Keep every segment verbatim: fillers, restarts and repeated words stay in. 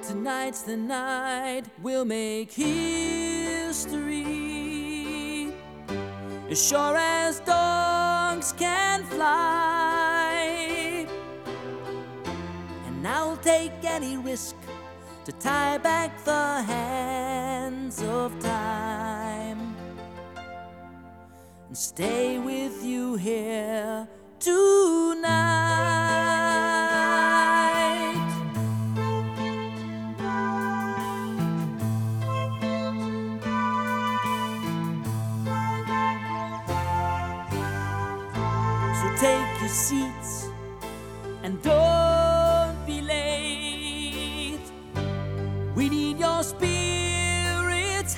Tonight's the night we'll make history. As sure as dogs can fly. And I'll take any risk to tie back the hands of time and stay with you here tonight. So take your seats and don't be late. We need your spirits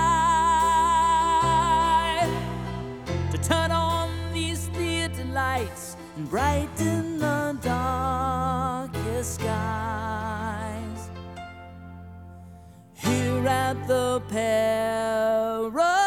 high to turn on these theater lights and brighten the darkest skies. Here at the Paradise.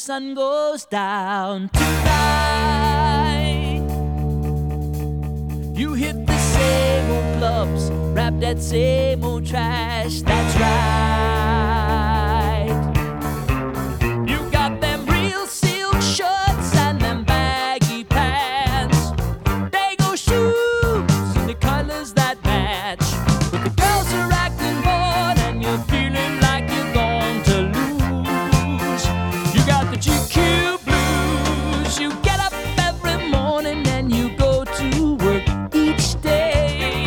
sun goes down tonight. You hit the same old clubs, rap that same old trash, that's right. You got them real silk shirts and them baggy pants, Dago shoes and the colors that match. But the girls are acting bored and you're feeling like you're going to lose. You got the G Q blues. You get up every morning and you go to work each day.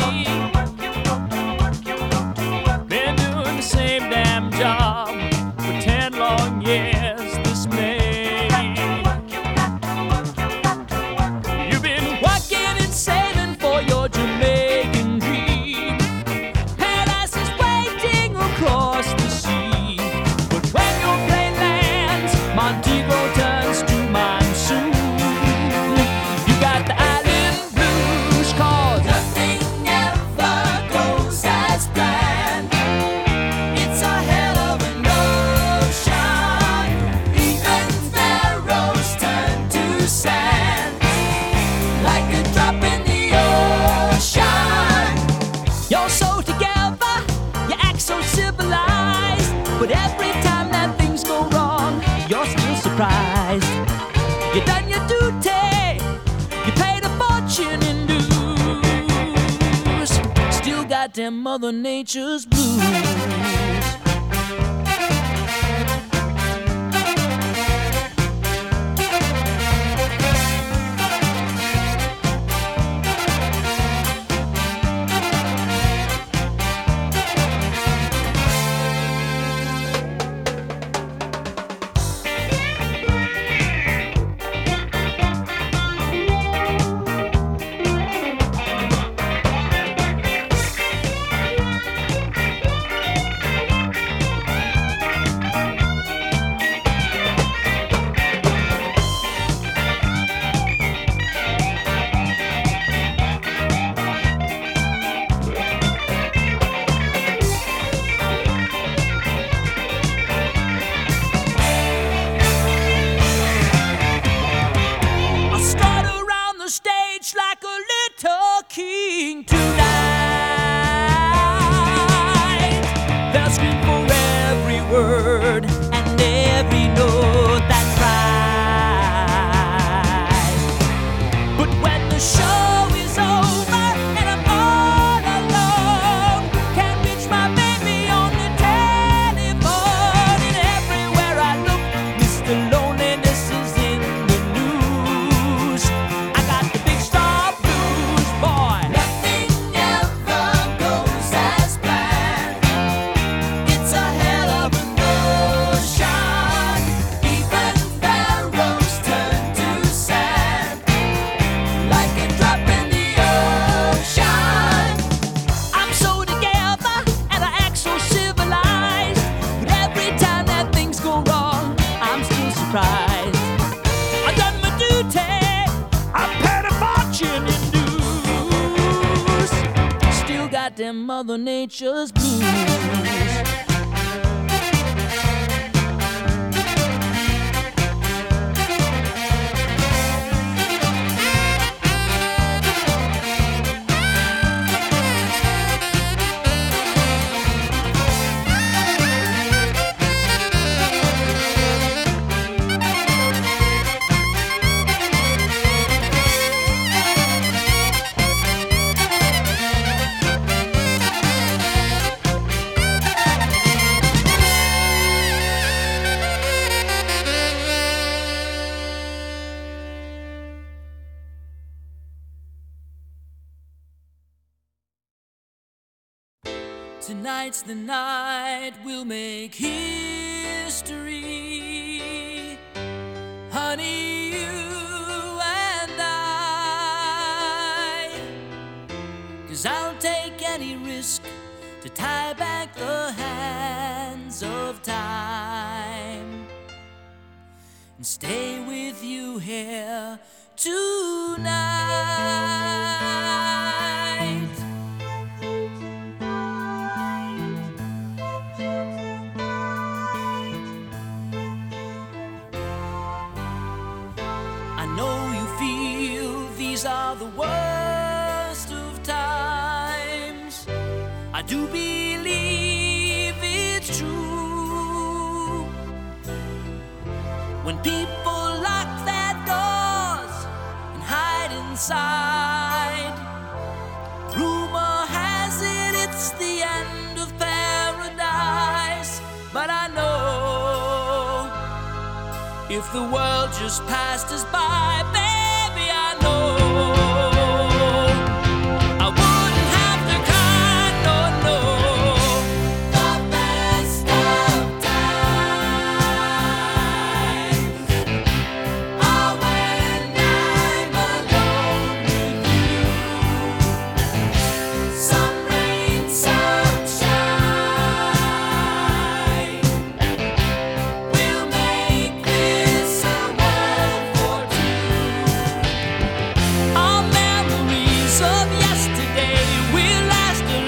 Been doing the same damn job for ten long years this May. You've been working and saving for your Jamaican dream. Paradise is waiting across the sea. But when your plane lands, Montego turns to monsoon. You got the island blues, 'cause nothing ever goes as planned. It's a hell of an ocean. Even pharaohs turn to sand, like a drop in the ocean. You're so together, you act so civilized, but every time that things go wrong, you're still surprised. You done your duty, you paid a fortune in dues, still got them Mother Nature's blues. I strut around the stage like a little king tonight. They'll scream for every word and every note that's right. But when the show is over and I'm all alone, can't reach my baby on the telephone, and everywhere I look, Mister Loneliness is in the news. I got the big star blues, boy. Nothing ever goes as planned. It's a hell of an ocean. Even pharaohs turn to sand, like a drop in the ocean. I'm so together and I act so civilized, but every time that things go wrong, I'm still surprised. I done my duty, I paid a fortune in dues, still got them Mother Nature's blues. Tonight's the night we'll make history, honey, you and I. 'Cause I'll take any risk to tie back the hands of time and stay with you here tonight. worst of times. I do believe it's true. When people lock their doors and hide inside, rumor has it it's the end of paradise. But I know if the world just passed us by, baby, I know I wouldn't have to cry, no, no. The best of times are when I'm alone with you. Some rain, some shine, we'll make this a world for two. Our memories of yesterday will last a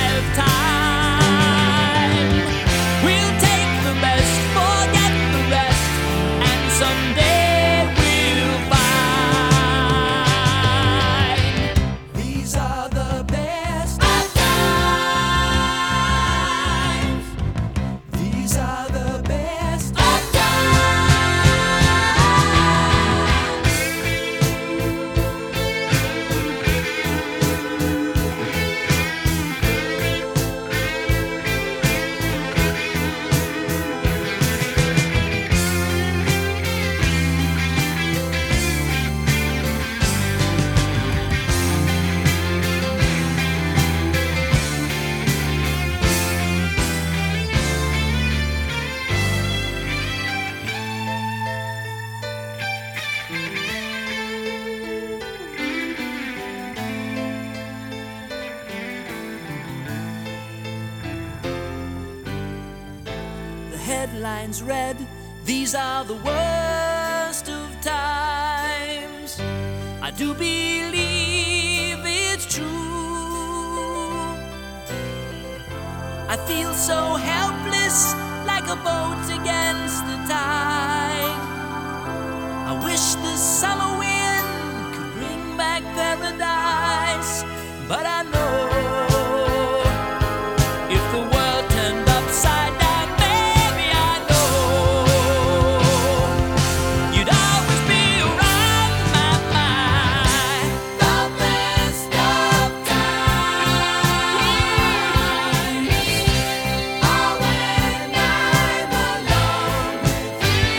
lifetime. We'll take the best, forget the rest, and someday we'll find these are the best of times. These are the best of The headlines read, these are the worst of times. I do believe it's true. I feel so helpless, like a boat against the tide. I wish the summer wind could bring back paradise. But I know if the world turned upside down, baby, I know you'd always be around my mind. The best of times are when I'm alone with you.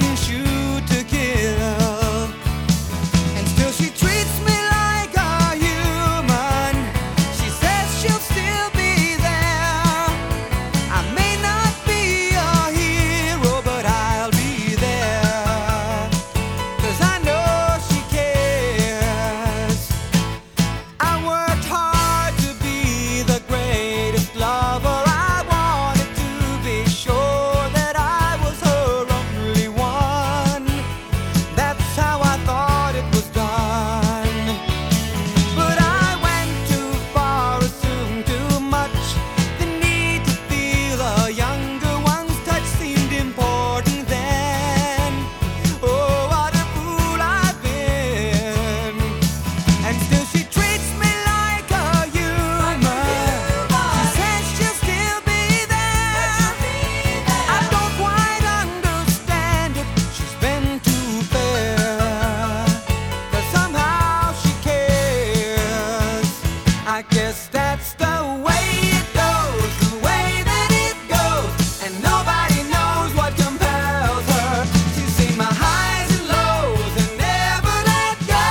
didn't shoot to kill. And still she treats me like a human. She says she'll still be there. I may not be a hero, but I'll be there. 'Cause I know she cares. I worked hard to be the greatest lover. I wanted to be sure that I was her only one. That's how I thought it was done. But I went too far, assumed too much. The need to feel a younger one's touch seemed important then. Oh, what a fool I've been. And still she treats me like a human. She says she'll still be there. I don't quite understand it. She's been too fair. But somehow she cares. I guess that's the way it goes, the way that it goes. And nobody knows what compels her. She's seen my highs and lows and never let go.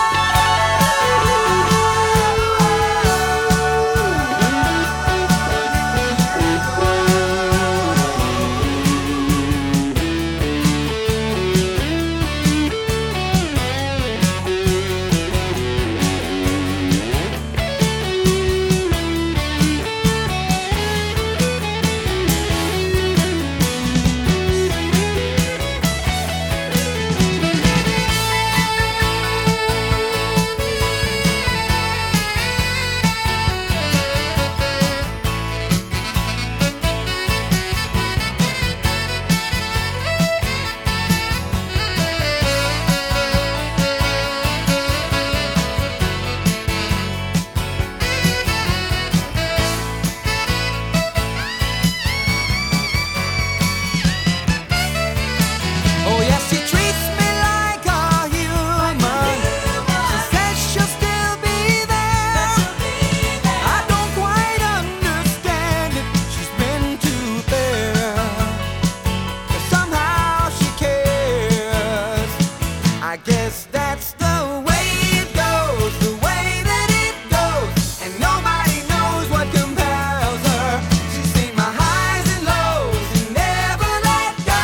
Oh yes, she treats me like a human. She says she'll still be there. I don't quite understand it. She's been too fair. But somehow she cares. I guess that's the way it goes, the way that it goes. And nobody knows what compels her. She's seen my highs and lows and never let go.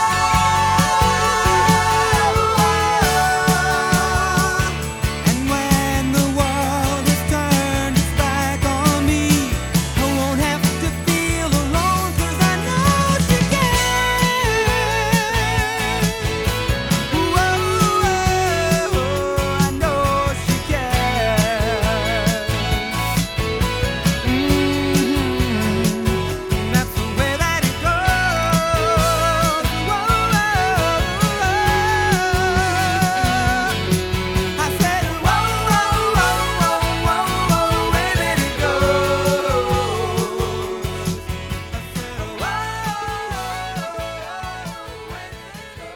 And when the world has turned its back on me, I won't have to feel alone, 'cause I know she cares. Whoa, I know she cares. Mhm. That's the way that it goes. Whoa, I said, whoa, whoa, whoa, whoa, whoa, where did it go? I said, whoa, where did it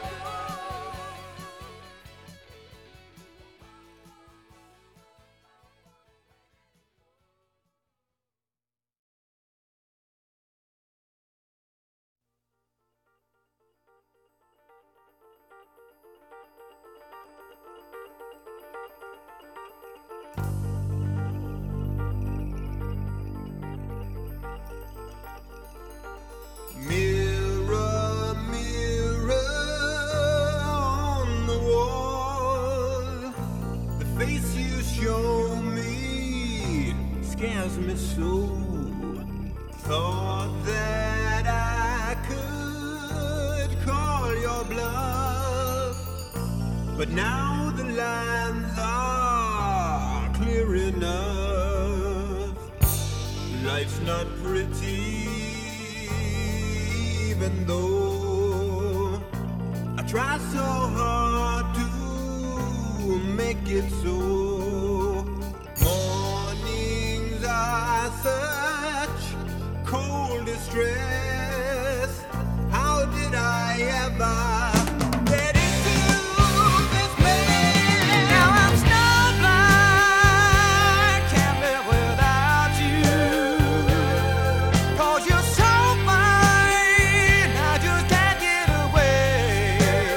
Mirror, mirror on the wall, the face you show me scares me so. Thought that I could call your bluff, but now the lines are clear enough. Life's not pretty, even though I try so hard to make it so. Mornings are such cold distress. How did I ever get into this mess? Now I'm snowblind, can't live without you. 'Cause you're so fine, I just can't get away.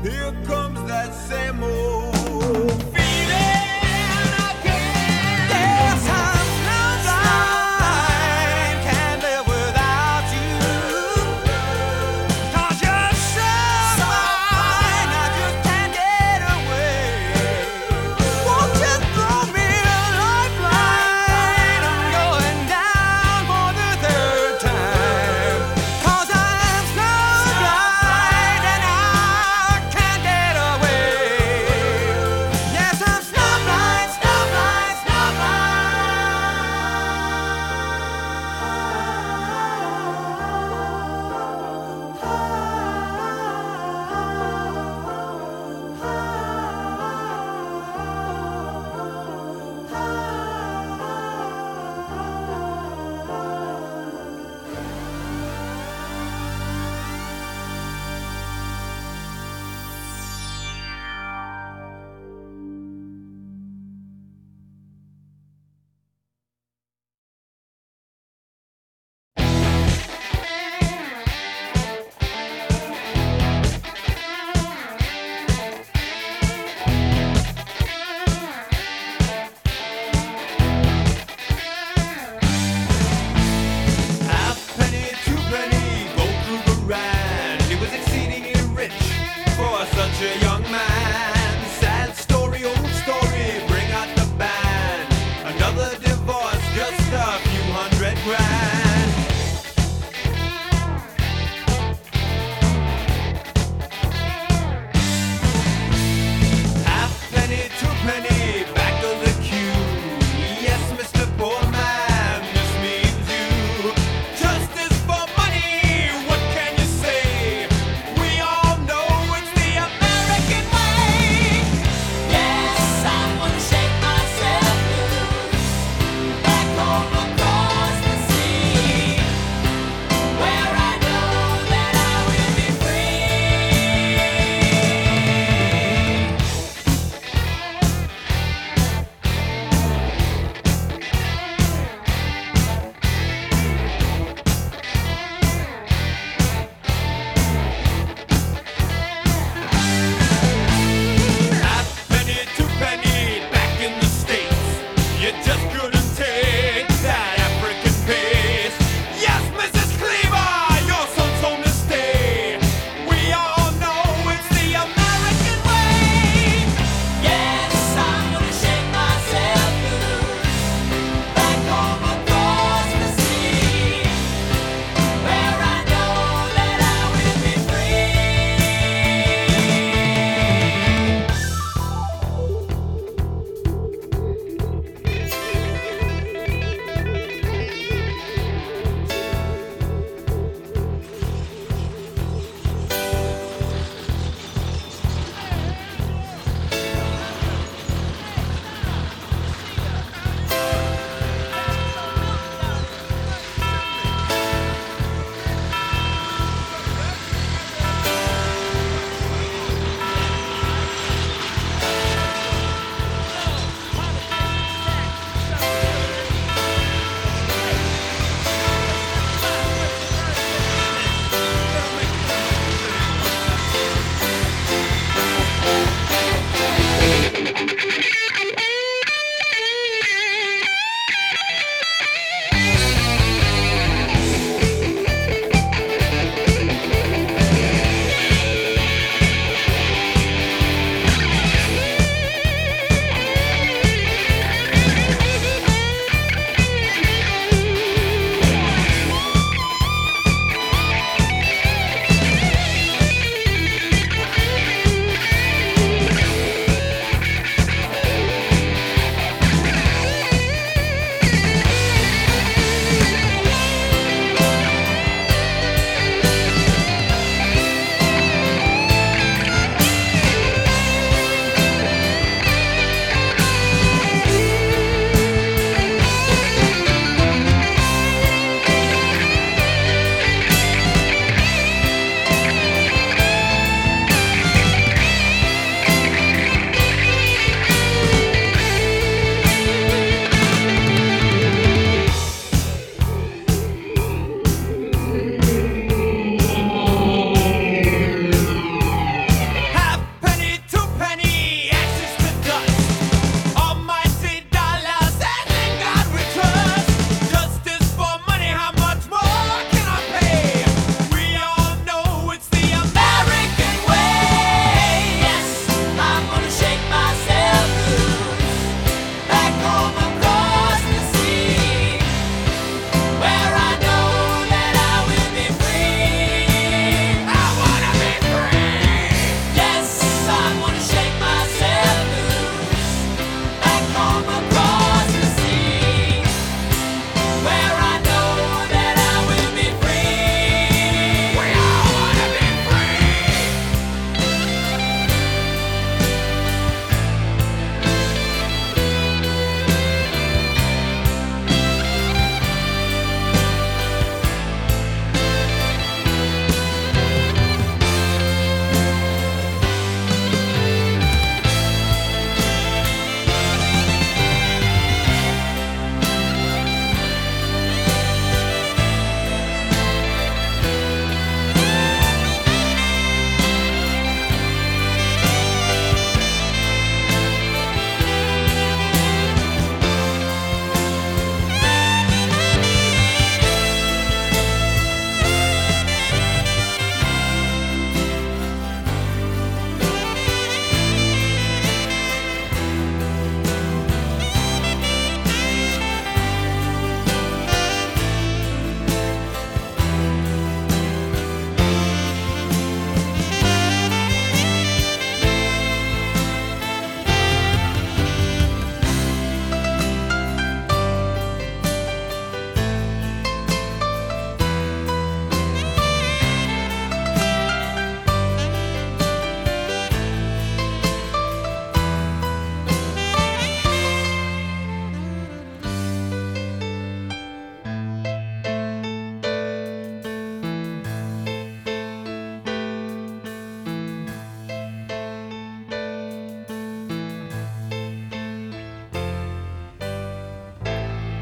Here comes that same old feeling again. Yes, I'm blind, can't live without you. 'Cause you're so fine, I just can't get away. Won't you throw me a lifeline? I'm going down for the third time. 'Cause I'm so blind and I can't get away.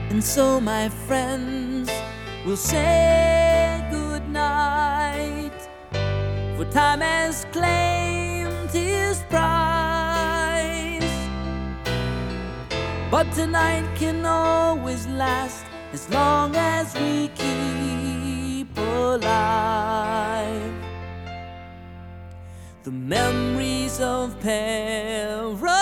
And so, my friends, we'll say good night, for time has claimed his prize. But tonight can always last as long as we keep alive the memories of paradise.